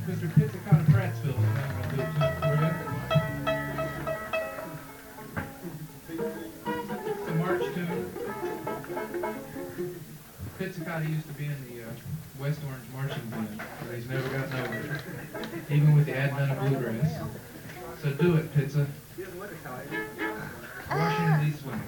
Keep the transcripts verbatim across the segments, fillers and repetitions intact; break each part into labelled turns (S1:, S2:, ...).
S1: Mister Pizzicato Prattsville is now going to do a tune for you. It's a march tune. Pizzicato used to be in the uh, West Orange Marching Band, but he's never gotten over it, even with the advent of bluegrass. So do it, Pizza. Washington, D C swing.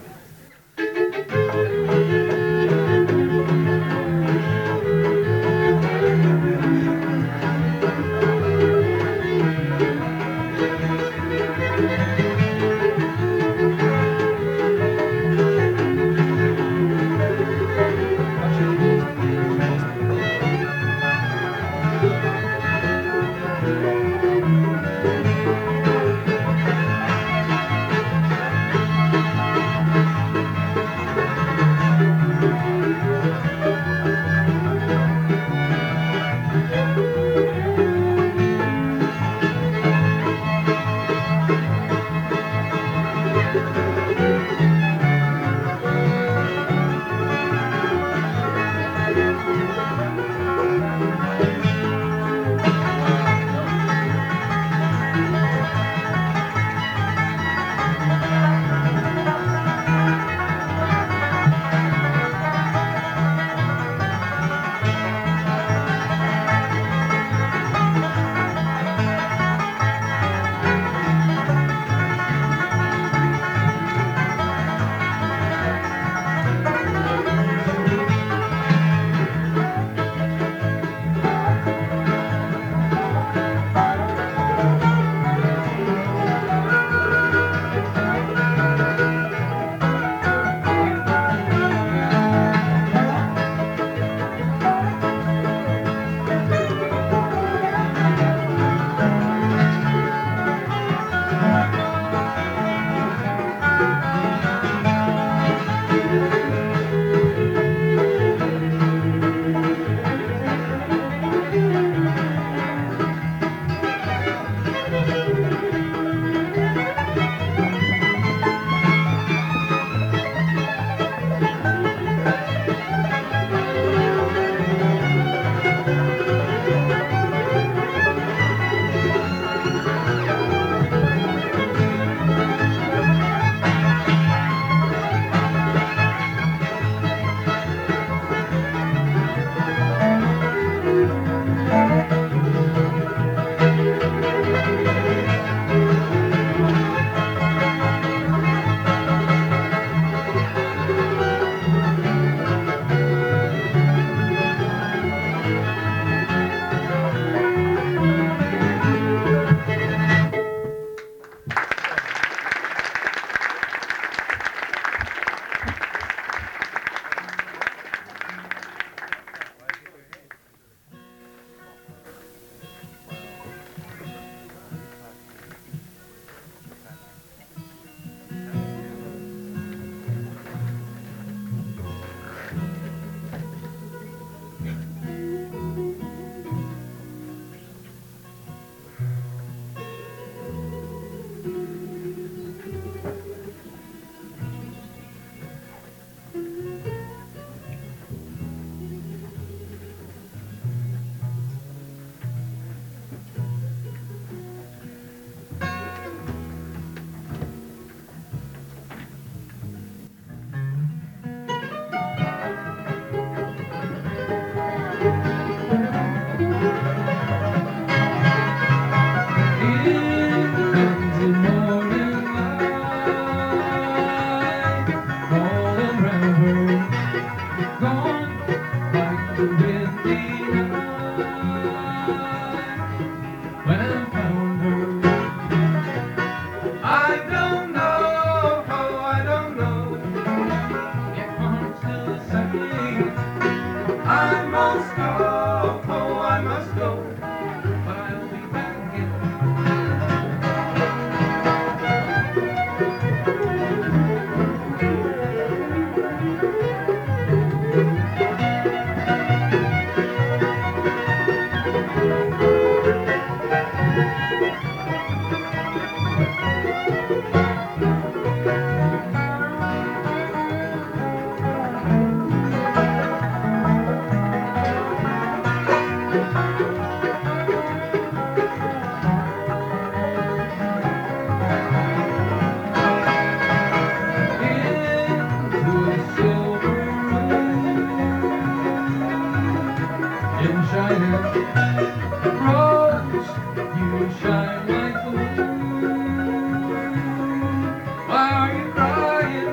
S1: been shining. Rose, you shine like the moon. Why are you crying?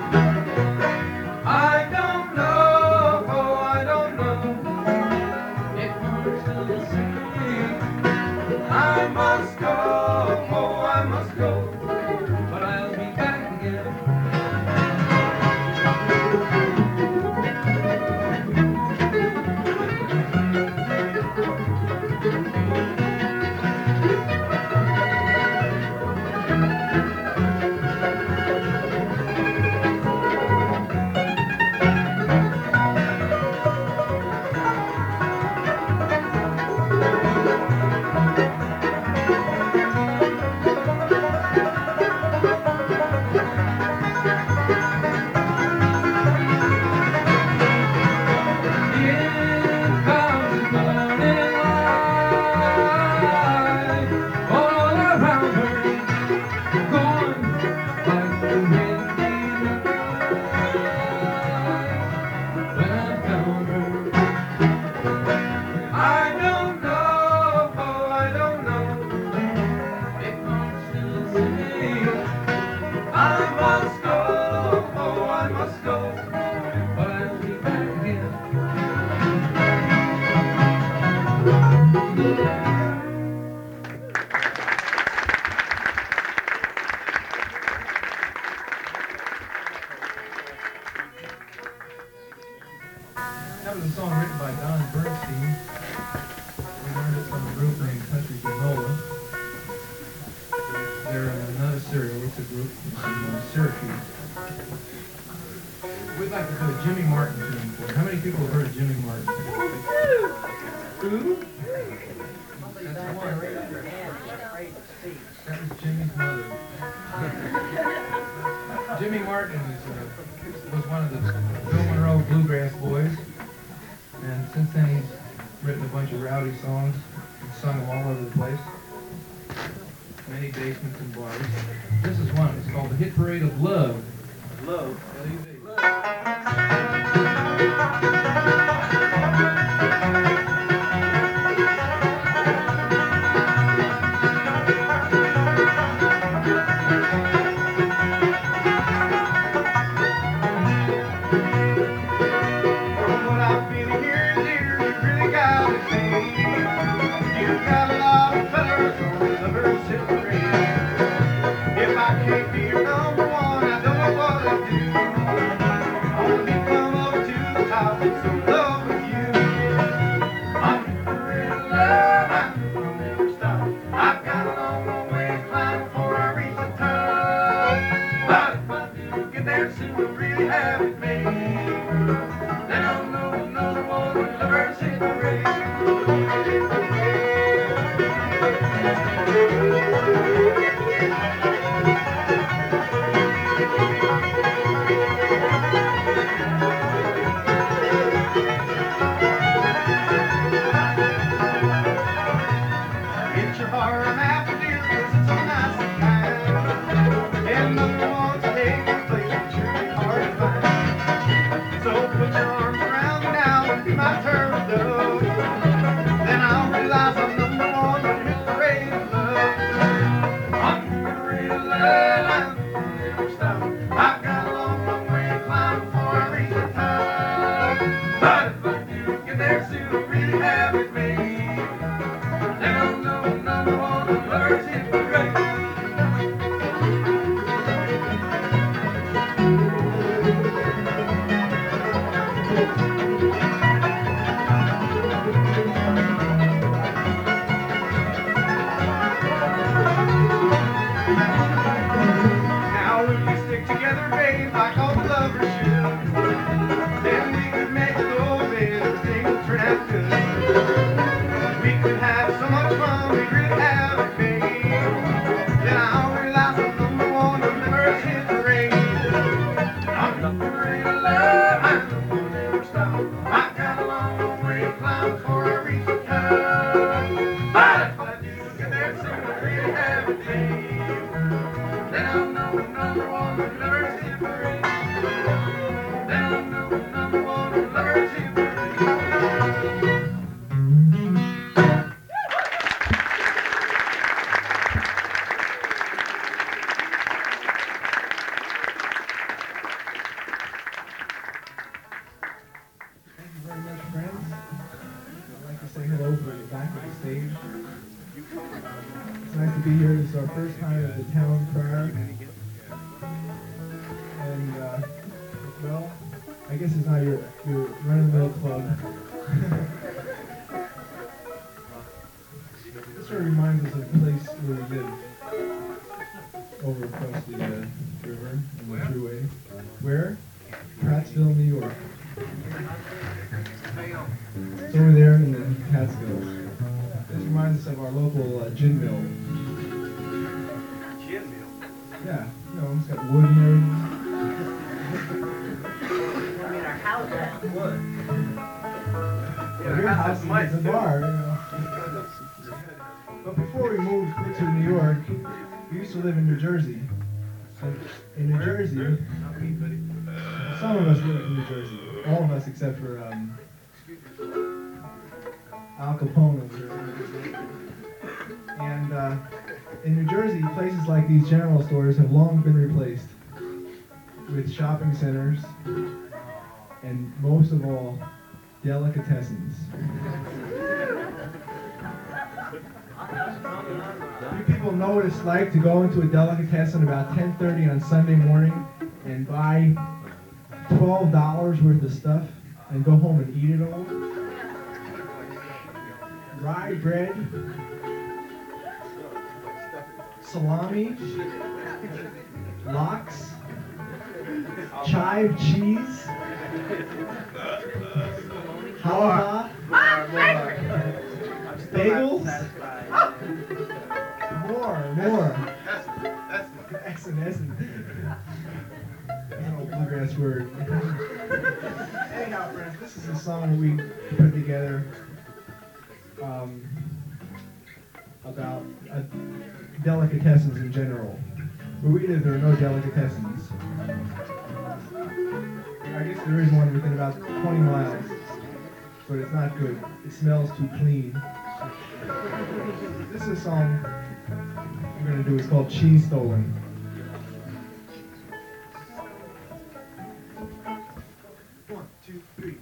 S1: I don't know, oh, I don't know. It hurts to see. I must go, oh, I must go, but I'll be back again. That was a song written by Don Bernstein. We learned it from a group named Country Granola. They're uh, not a cereal, it's a group from uh, Syracuse. We'd like to do a Jimmy Martin tune for you. How many people have heard of Jimmy Martin? Who? That's the one. That was Jimmy's mother. Jimmy Martin was, uh, was one of the Bill Monroe Bluegrass Boys. And since then he's written a bunch of rowdy songs and sung them all over the place. Many basements and bars. This is one. It's called The Hit Parade of Love. Love. L U V.
S2: Can't be your number one, I don't know what I'll do. Only come up to the top, so
S3: say hello for the back of the stage. It's nice to be here. This is our first time at the town crier. And, uh, well, I guess it's not your, your run-of-the-mill club. This sort of reminds us of the place where we live, over across the uh, river and the thruway. Where? Prattsville, New York. It's over there in the Catskills. This reminds us of our local uh, gin mill.
S2: Gin mill?
S3: Yeah, you know, it's got wood and everything.
S2: I mean, our house has wood.
S3: Well, your house is a bar, you know. But before we moved to New York, we used to live in New Jersey. And in New Jersey, some of us live in New Jersey. All of us except for um, Al Capone over here. And uh, in New Jersey, places like these general stores have long been replaced with shopping centers and, most of all, delicatessens. You people know what it's like to go into a delicatessen about ten thirty on Sunday morning and buy twelve dollars worth of stuff and go home and eat it all? Rye bread, salami, lox, chive cheese, halva, bagels, more, more. That's an essence. That's an old bluegrass word. Anyhow, friends, this is a song that we put together um, about uh, delicatessens in general. Where we live, there are no delicatessens. I guess there is one within about twenty miles, but it's not good. It smells too clean. This is a song we're going to do. It's called Cheese Stolen. One, two, three.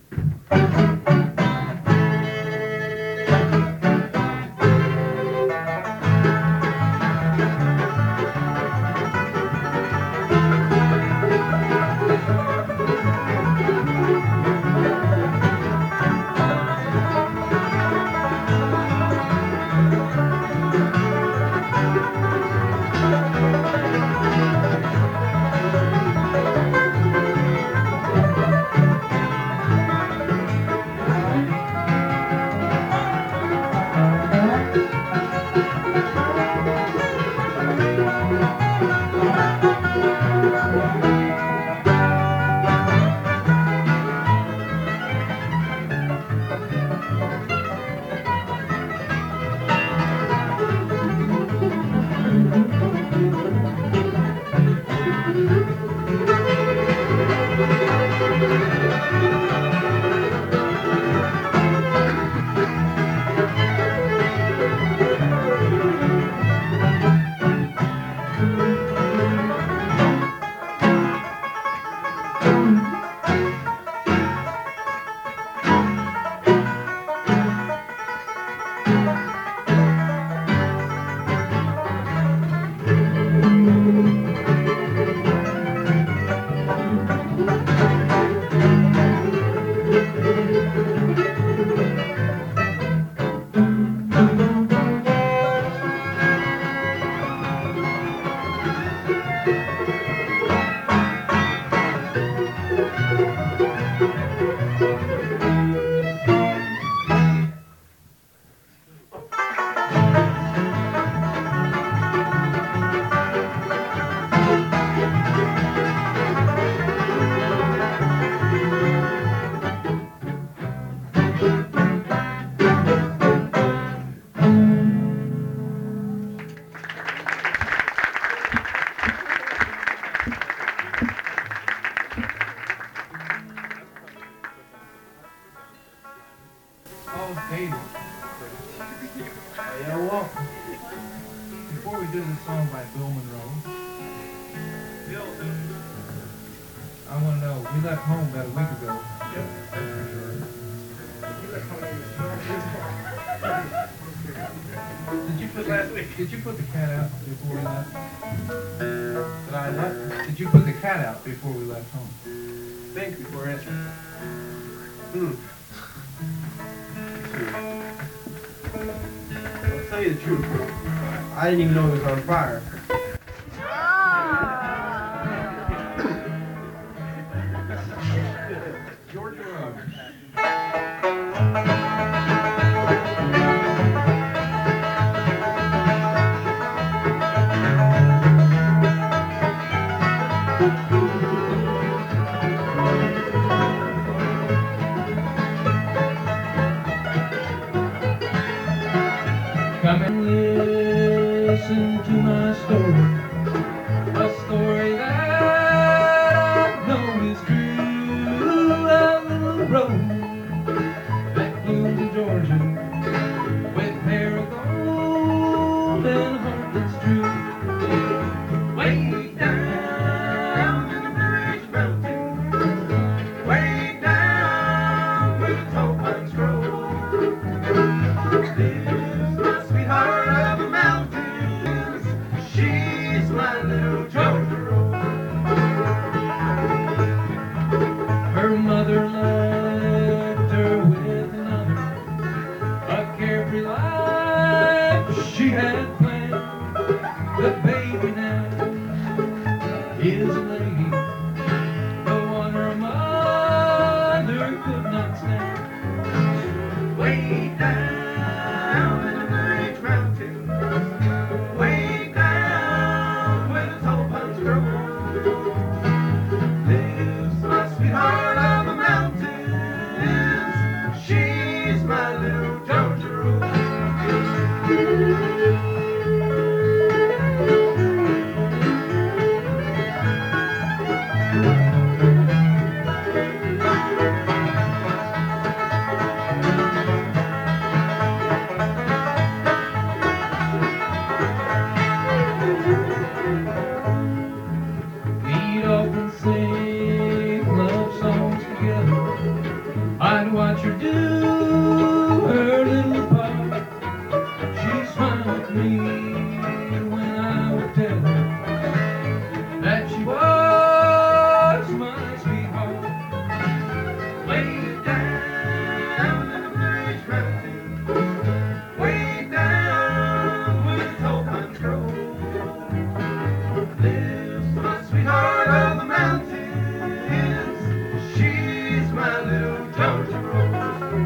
S3: David. Yeah, well, before we do this song by Bill Monroe, I want to know, we left home about a week ago. Yep. That's for sure. We left home
S2: last week.
S1: Did you put the cat out before we left? Did I what? Did you put the cat out before we left home?
S2: Think before answering. Hmm. I'll tell you the truth. I didn't even know it was on fire.
S1: Georgia Rose. Come and listen to my story, a story that I know is true. A little rose that blooms in Georgia with hair of gold and a heart that's true. Way down in the Blue Ridge Mountains, way down where the tall pines grow. Sweetheart of the mountains, she's my little Georgia Rose. Her mother left her with another, a carefree life she had planned. The baby now is a lady, the one her mother could not stand. Way down in the Blue Ridge Mountains, way down where the tall pines grow, lives my sweetheart of the mountains. She's my little Georgia Rose. We'd often sing love songs together. I'd watch her do her little part. She'd smile at me when I would tell her that she was my sweetheart. Way down in the Blue Ridge Mountains, way down where the tall pines grow, lives my sweetheart of the mountains. She's my little Georgia Rose.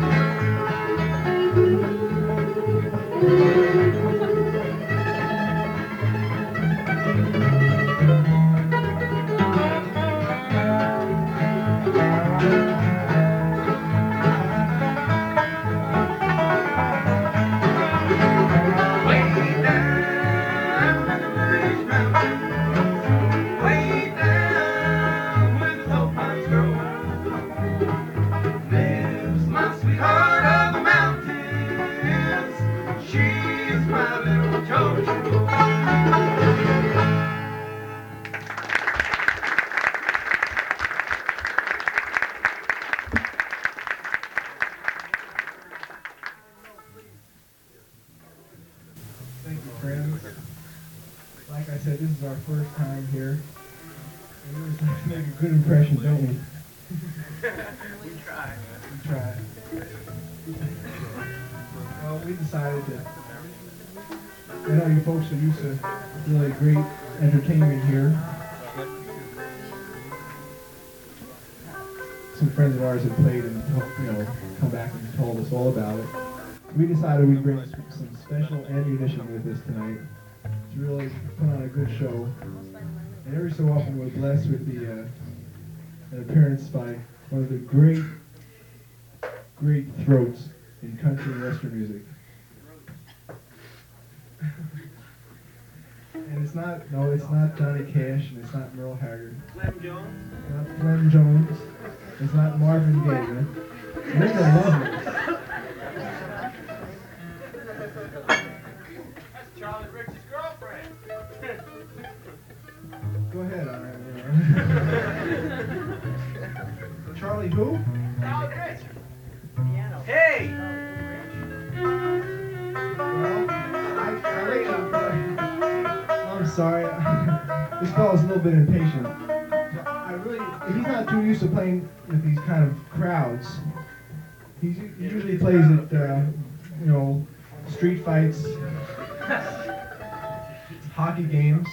S1: Way down in the Blue Ridge Mountains, way down where the tall pines grow, lives my sweetheart of the mountains. She's my little Georgia Rose.
S3: Thank you, friends. Like I said, this is our first time here. And we always like to make a good impression, don't we?
S2: We tried.
S3: We try. Well, we decided that I know you folks are used to really great entertainment here. Some friends of ours have played and you know come back and told us all about it. We decided we'd bring some special ammunition with us tonight to really put on a good show. And every so often we're blessed with the uh, an appearance by one of the great, great throats in country and western music. And it's not, no, it's not Johnny Cash, and it's not Merle Haggard.
S2: Clem Jones.
S3: It's not Clem Jones. It's not Marvin Gaye. They're the lovers.
S2: That's Charlie Rich's girlfriend.
S3: Go ahead, all right. Charlie who?
S2: Charlie Rich. Hey!
S3: Well, I, I this fellow's a little bit impatient. I really, he's not too used to playing with these kind of crowds. He's, he usually plays at, uh, you know, street fights, hockey games.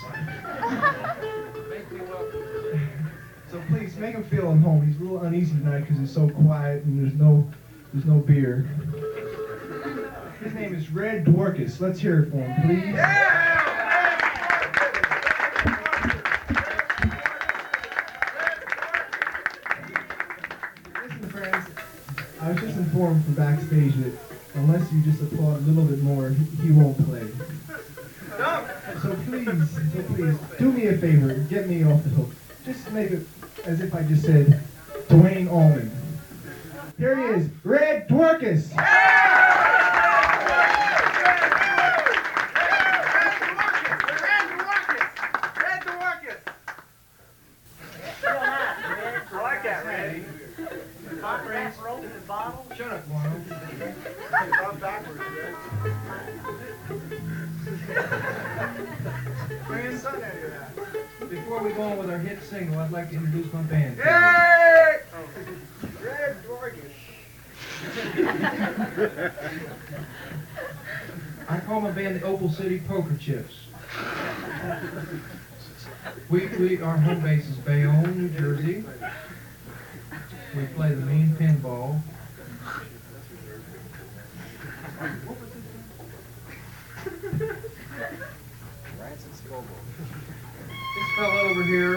S3: So please make him feel at home. He's a little uneasy tonight because it's so quiet and there's no, there's no beer. His name is Red Dworkus. Let's hear it for him, please. Listen, friends, I was just informed from backstage that unless you just applaud a little bit more, he, he won't play. So please, so please, do me a favor, get me off the hook. Just make it as if I just said Dwayne Allman. Here he is, Red Dworkus.
S2: Shut up, Warren. Friends, before we go on with our hit single, I'd like to introduce my band.
S4: Hey! Red Dworkus.
S2: I call my band the Opal City Poker Chips. We, we, our home base is Bayonne, New Jersey. We play the mean pinball. This fellow over here,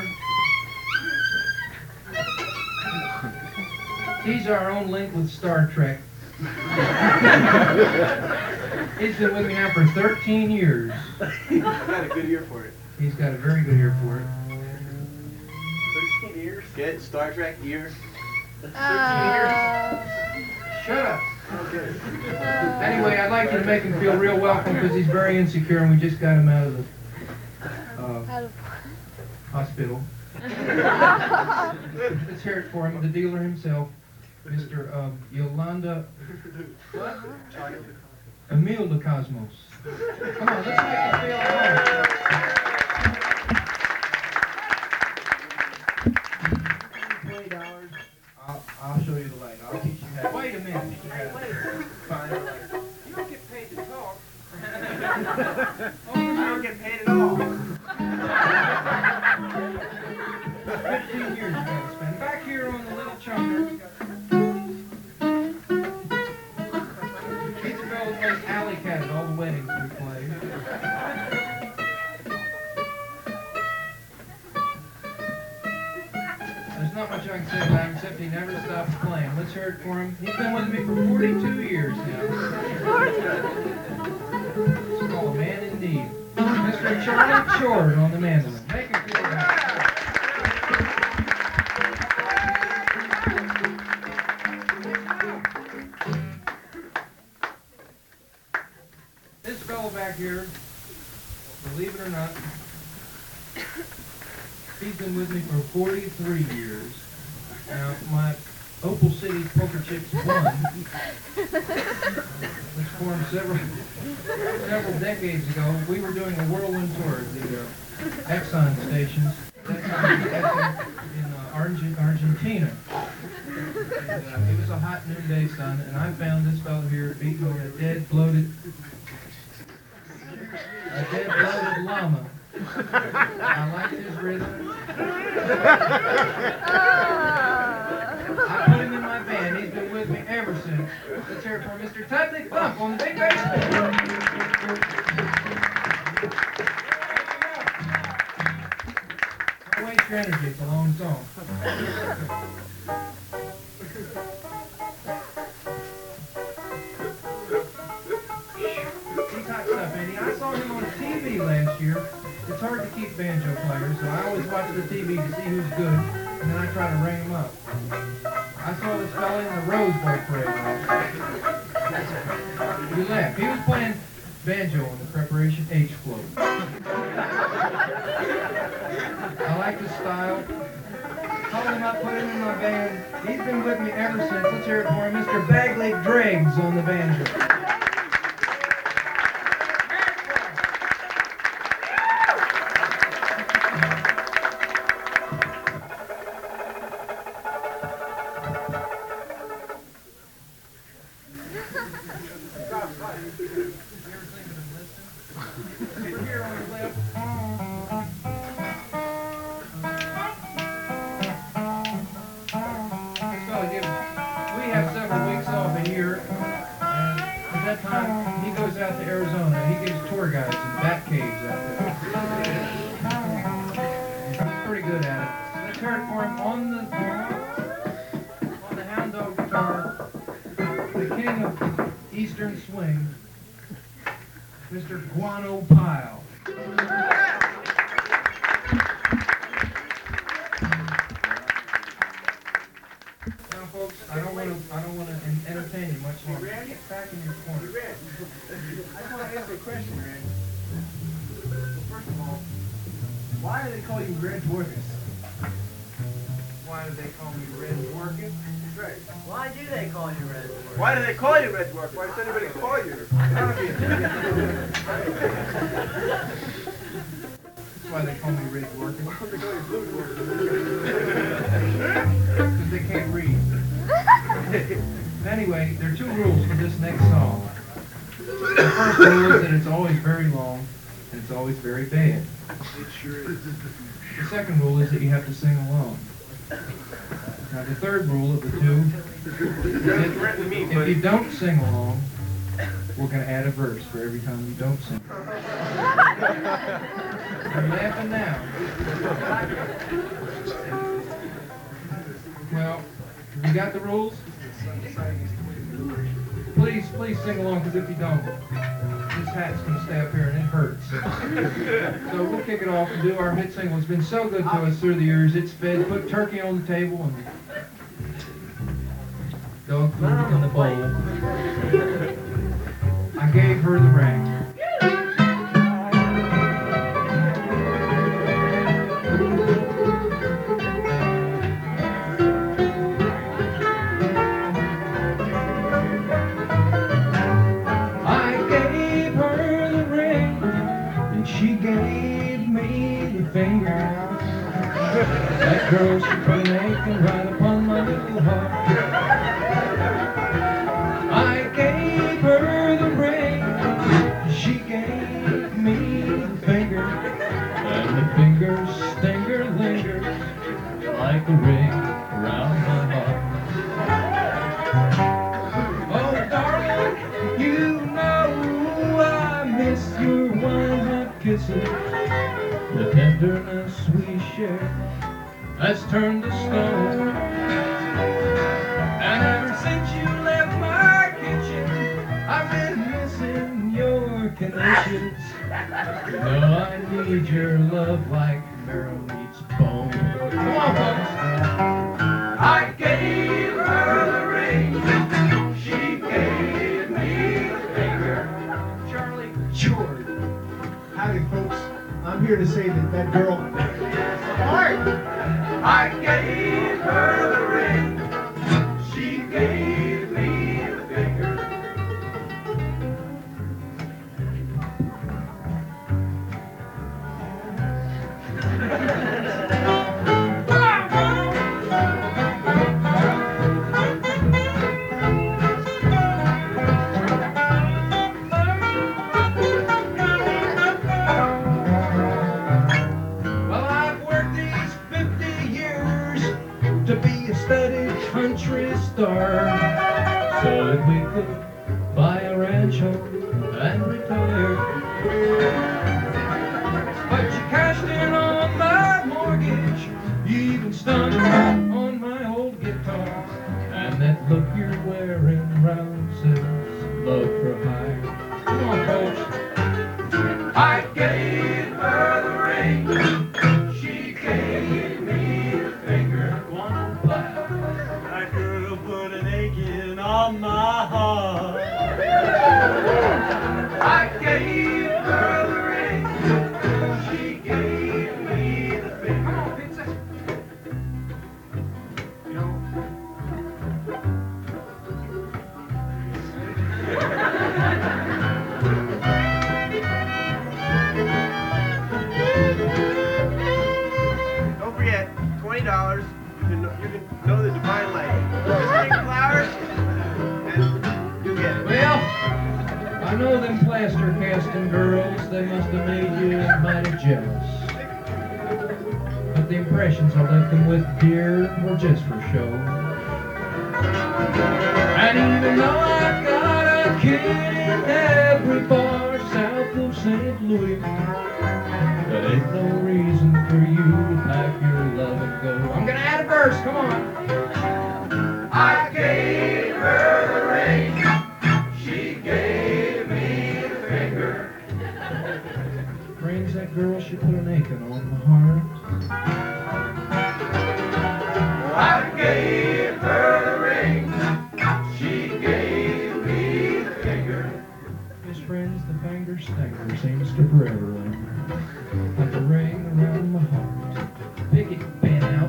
S2: he's our own link with Star Trek. He's been with me now for thirteen years.
S4: He's got a good ear for it.
S2: He's got a very good ear for it.
S4: thirteen years? Get Star Trek ear.
S5: Uh,
S2: Shut up.
S4: Okay.
S2: Anyway, I'd like you to make him feel real welcome because he's very insecure and we just got him out of the uh, hospital. Let's hear it for him, the dealer himself, Mister Um, Yolanda what? Emile de Cosmos. Come on, let's make him feel at home. twenty dollars. I'll, I'll show you the light. I'll teach you how. Wait a minute. Fine.
S4: You don't get paid to talk. I don't get paid at all.
S2: fifteen years you gotta spend. Back here on the little chunker. He's a fellow who plays alley cat at all the weddings we play. There's not much I can say about him except he never stops playing. Let's hear it for him. He's been with me for forty-two years now. It's called A Man in Need. Mister Charlie Short on the mandolin. Make him feel happy. This fellow back here, believe it or not, he's been with me for forty-three years. Now, my Opal City Poker Chips won, which formed several several decades ago. We were doing a whirlwind tour of the uh, Exxon stations. That's in uh, Argent, Argentina. And, uh, it was a hot noonday sun, and I found this fellow here beating on a dead, bloated, a dead, bloated llama. I liked his rhythm. I put him in my band. He's been with me ever since. Let's hear it for Mister Tudley Thump on the big bass. Don't waste your energy. It's a long song. He's hot stuff, Andy. I saw him on T V last year. It's hard to keep banjo players, so I always watch the T V to see who's good, and then I try to ring them up. I saw this fella in the Rose Bowl parade last year. You laughed. He was playing banjo on the Preparation H float. I like his style. Called him up, put him in my band. He's been with me ever since. Let's hear it for him. Mister Bagley Driggs on the banjo. ever think of enlisting? We're here on the left. So again, we have several weeks off a year, and at that time he goes out to Arizona. He gives tour guides in bat caves out there. He's pretty good at it. Let's hear it for him on the on the hound dog guitar, the king of Eastern swing, Mister Guano Pyle. Now, folks, I don't want to. I don't want to entertain you much longer. Get back in your corner.
S4: I just want to ask you a question, Randy. Well, first of all, why do they call you Red Dwarfus?
S2: Why do they call me Red Dwarfus?
S4: That's right.
S5: Why do they call you Red Dwarf?
S4: Why do they call you Red Dwarf? Why does anybody call you?
S2: That's why they call me Red Dwarfus.
S4: Why do they call you Blue Dwarf?
S2: Because they can't read. Anyway, there are two rules for this next song. The first rule is that it's always very long, and it's always very bad.
S4: It sure is.
S2: The second rule is that you have to sing along. Now, the third rule of the two is that if you don't sing along, we're going to add a verse for every time you don't sing. You're laughing now. Well, you got the rules? Please, please sing along, because if you don't, this hat's going to stay up here and it hurts. So we'll kick it off and do our hit single. It's been so good to us through the years. It's fed, put turkey on the table and dog food in the bowl. I gave her the ring. That girl, she put an aching right upon my little heart. I gave her the ring, she gave me the finger, and the finger stinger lingers like a ring around my heart. Oh, darling, you know I miss your wine-hot kisses, the tenderness we share has turned to stone. And ever since you left my kitchen, I've been missing your connections. You know I need your love like marrow needs bone. Come on, folks. I gave her the ring, she gave me the finger. Charlie, sure.
S3: Howdy, folks. I'm here to say that that girl...
S2: I gave her the ring, she gave me the finger. Well, I've worked these fifty years to be a studied country star, so that we could buy a rancho and retire. But you cashed in on my mortgage, you even stung on my old guitar, and that look you're wearing round says love for hire. Come on, folks. I gave her the ring, she gave me the finger. One laugh.
S5: That girl put an aching on my heart.
S2: I gave her the ring, she gave me the finger. Come on, pizza. You know.
S4: Don't forget, twenty dollars. You can, you can know the divine light. Just bring flowers, and you get it.
S2: Well, I I know them plaster casting girls, they must have made you mighty jealous. But the impressions I left them with, dear, were just for show. And even though I've got a kid in every bar south of Saint Louis, that ain't no reason for you to pack your love and go. I'm gonna add a verse, come on. I gave her the ring, she gave me the finger. Brings that girl, she put an aching on my heart. I gave her the ring, she gave me the finger. His friends, the finger stinger seems to forever linger, like a ring around my heart. Pick it, Ben out.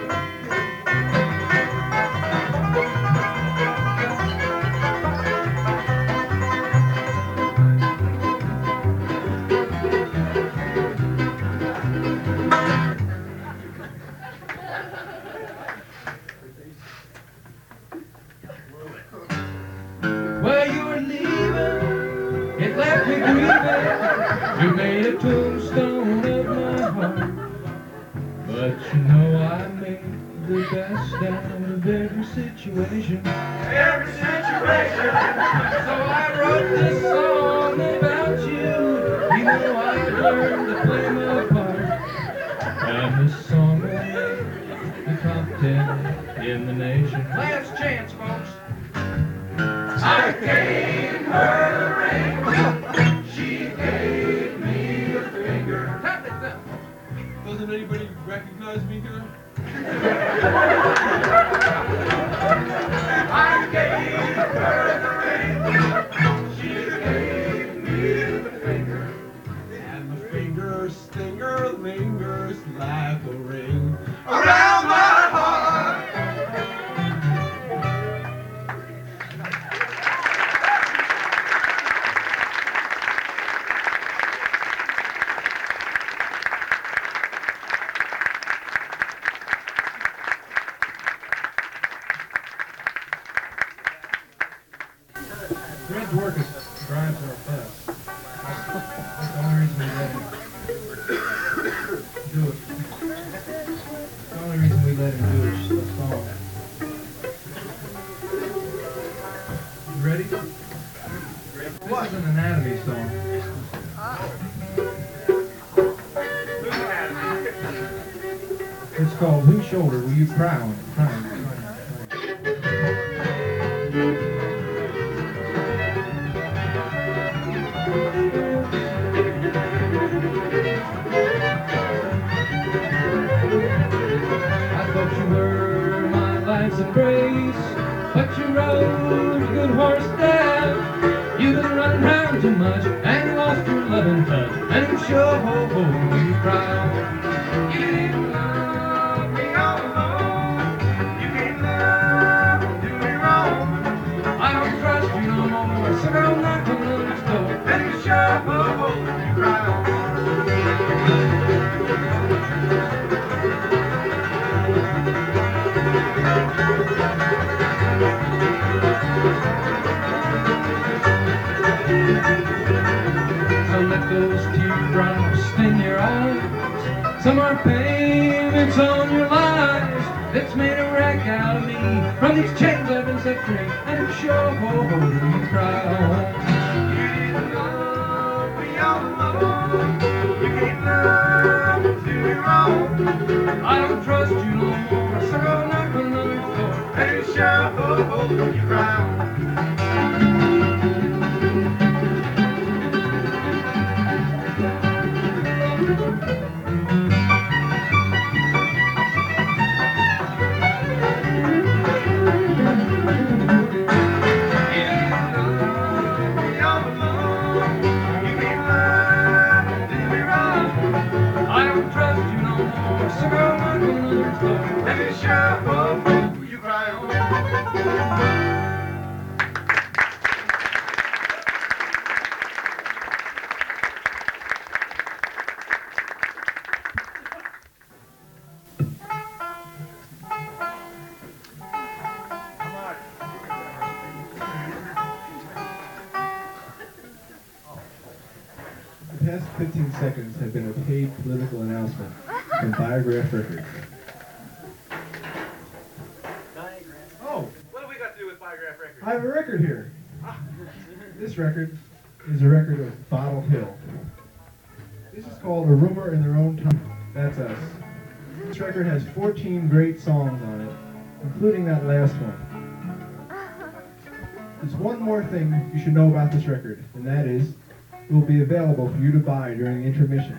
S2: Well, you were leaving, it left me grieving. You made a tombstone of my heart. But you know I made the best out of every situation. Every situation. So I wrote this song about you. You know I learned to play my part. And this song will make the top ten in the nation. Last chance, folks. I gave her the ring, she gave me the finger. Tap it down.
S5: Doesn't anybody recognize me here?
S2: I gave her the ring, she gave me the finger.
S5: And the finger stinger lingers like a ring
S2: Around my heart. Fred's working drives our bus. That's the only reason we let him do it. The only reason we let him do it is the song. You ready? This is an anatomy song. It's called Whose Shoulder Will You Cry On? Cry on, cry on, cry on. I thought you were my life's embrace, but you rode a good horse down. You've been running around too much, and you lost your loving touch, and it sure will you cry on. You didn't love me all alone. You can't love and do me wrong. I don't trust you no more, so girl, knock on the door, and it sure will you cry on. So let those teardrops sting your eyes. Some are payments on your lies that's made a wreck out of me. From these chains I've been set free, and it sure will you cry on. You didn't love me all alone. You can't love and do me wrong. I don't trust you no more, so go knock on the door, and it sure will you cry on.
S3: The past fifteen seconds have been a paid political announcement from Biograph Records. Oh,
S4: What have we got to do with Biograph Records?
S3: I have a record here. This record is a record of Bottle Hill. This is called A Rumor in Their Own Tongue. That's us. This record has fourteen great songs on it, including that last one. There's one more thing you should know about this record, and that is it will be available for you to buy during the intermission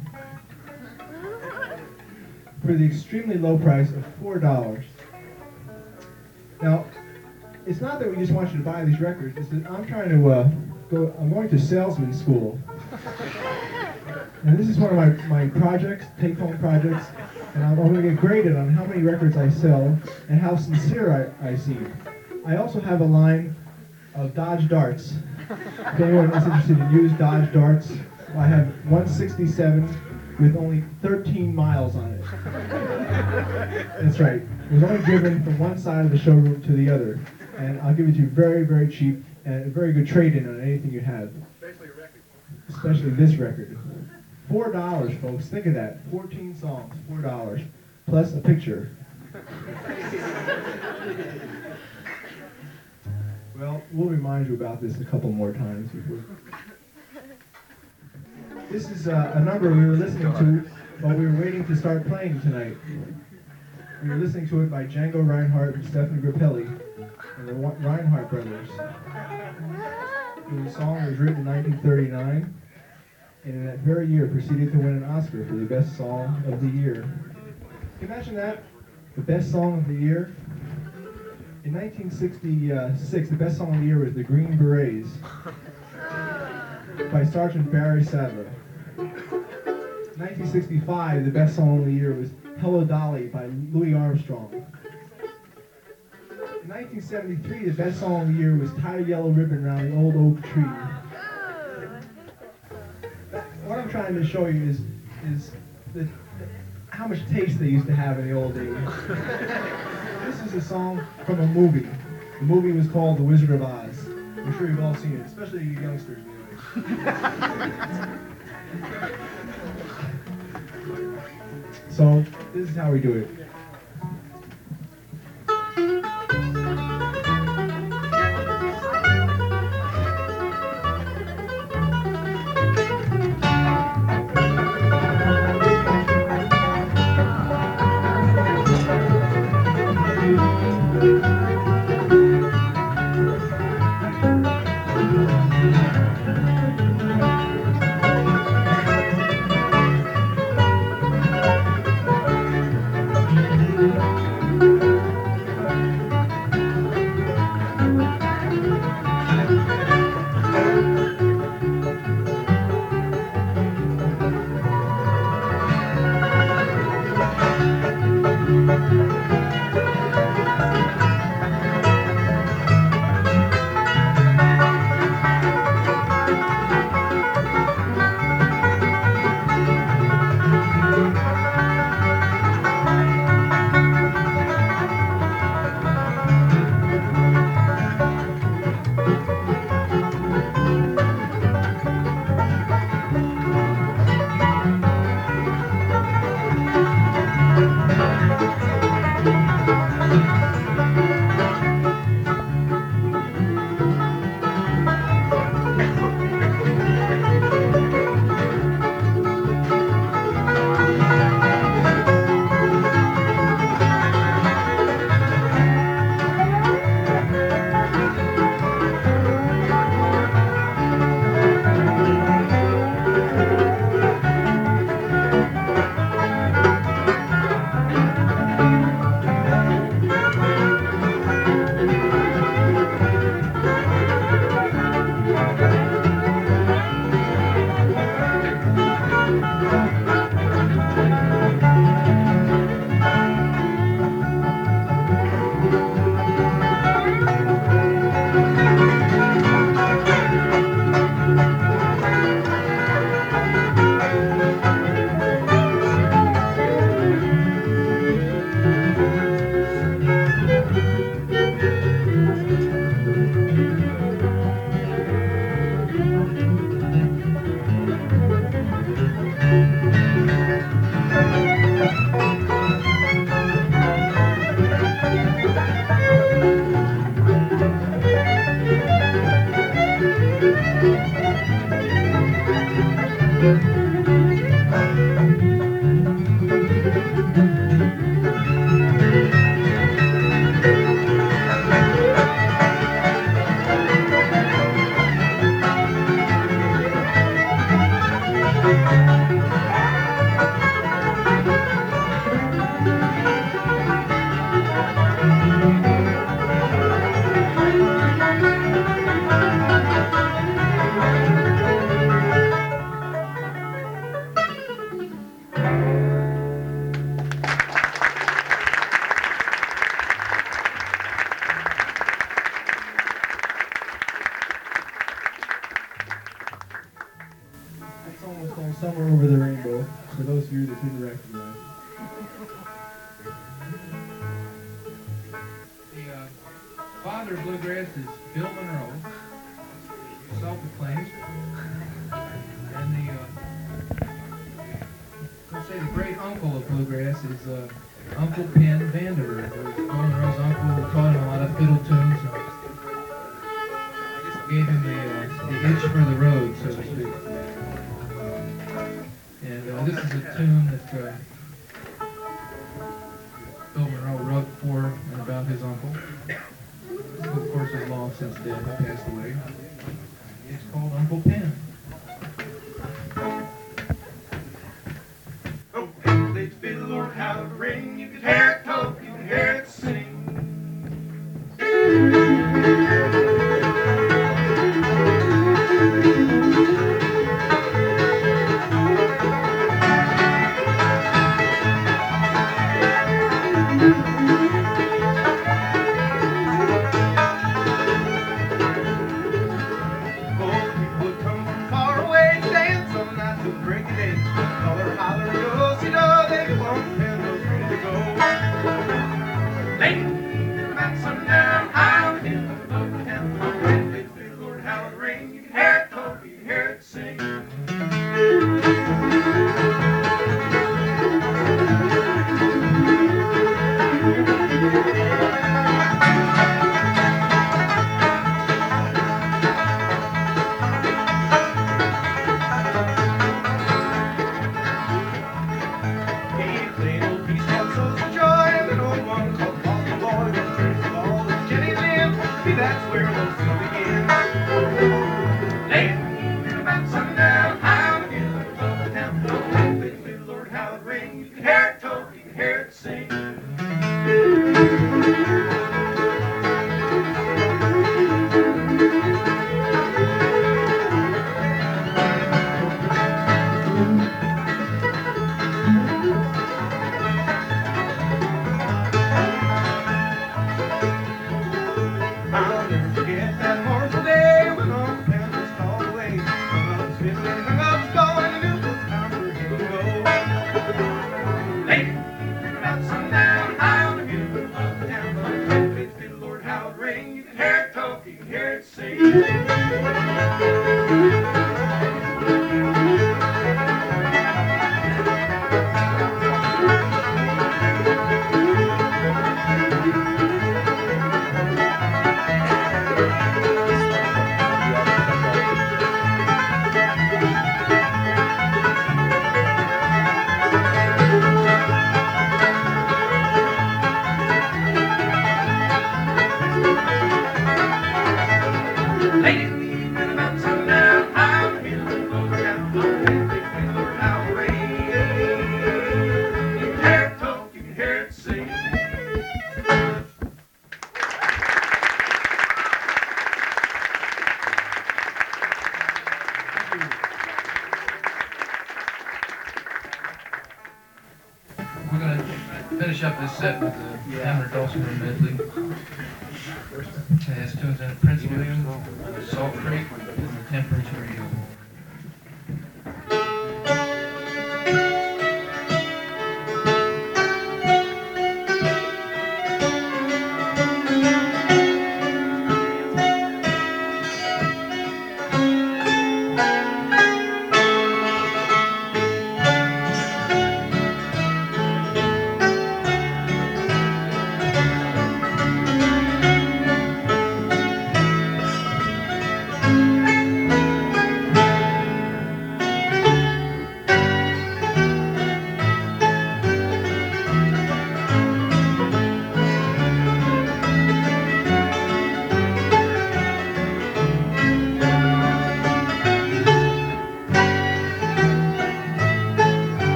S3: for the extremely low price of four dollars. Now, it's not that we just want you to buy these records, it's that I'm trying to uh, go, I'm going to salesman school. And this is one of my, my projects, take-home projects, and I'm, I'm going to get graded on how many records I sell and how sincere I, I seem. I also have a line of Dodge darts. If anyone is interested in used Dodge darts, well, I have one sixty-seven with only thirteen miles on it. That's right. It was only driven from one side of the showroom to the other. And I'll give it to you very, very cheap and a very good trade-in on anything you have.
S4: Especially a record.
S3: Especially this record. Four dollars, folks. Think of that. Fourteen songs, four dollars, plus a picture. Well, we'll remind you about this a couple more times before. This is uh, a number we were listening to while we were waiting to start playing tonight. We were listening to it by Django Reinhardt and Stephanie Grappelli and the Reinhardt brothers. The song was written in nineteen thirty-nine, and in that very year proceeded to win an Oscar for the best song of the year. Can you imagine that? The best song of the year? In nineteen sixty-six, the best song of the year was The Green Berets by Sergeant Barry Sadler. In nineteen sixty-five, the best song of the year was Hello Dolly by Louis Armstrong. In nineteen seventy-three, the best song of the year was Tie a Yellow Ribbon Around the Old Oak Tree. What I'm trying to show you is, is the, how much taste they used to have in the old days. This is a song from a movie. The movie was called The Wizard of Oz. I'm sure you've all seen it, especially you youngsters. So, this is how we do it. Somewhere Over the Rainbow, for those of you that didn't recognize it.
S2: The uh, father of bluegrass is Bill Monroe, self-acclaimed, and the uh, let's say the great uncle of bluegrass is uh, Uncle Penn Vanderbilt. Bill Monroe's uncle who taught him a lot of fiddle tunes and gave him the, uh, the itch for the road, so to speak. And uh, this is a tune that uh, Bill Monroe wrote for and about his uncle, who of course is long since dead, he passed away. It's called Uncle Penn.
S1: Oh, Penn played fiddle, Lord, how it ring. You could hear it talk, you could hear it sing.
S2: We're going to finish up this set with the Hammer Dulcimer medley. It has tunes in it, Prince William, Salt Creek, and the Temperance